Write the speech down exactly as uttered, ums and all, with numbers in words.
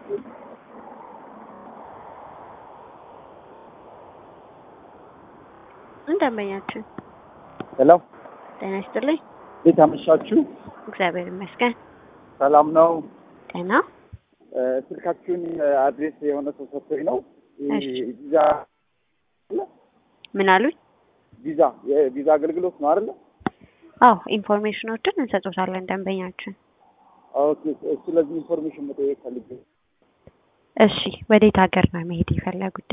እንደምኛችሁ ሄሎ ጤና ይስጥልኝ። እንዴት አመሻችሁ? እግዚአብሔር ይመስገን ሰላም ነው። ጤና ስልካችሁን አድሬስ የሆነ ሰው ሰጥቶኝ ነው። እሺ ቪዛ ምን አሉኝ? ቪዛ የቪዛ አገልግሎት ነው አይደል? አዎ ኢንፎርሜሽኖችን እንሰጥዎታለን ደንበኛችን። ኦኬ ስለዚህ ኢንፎርሜሽን መጠየቅ ፈልጌ። እሺ ወዴት ሀገር ነው መሄድ የፈለጉት?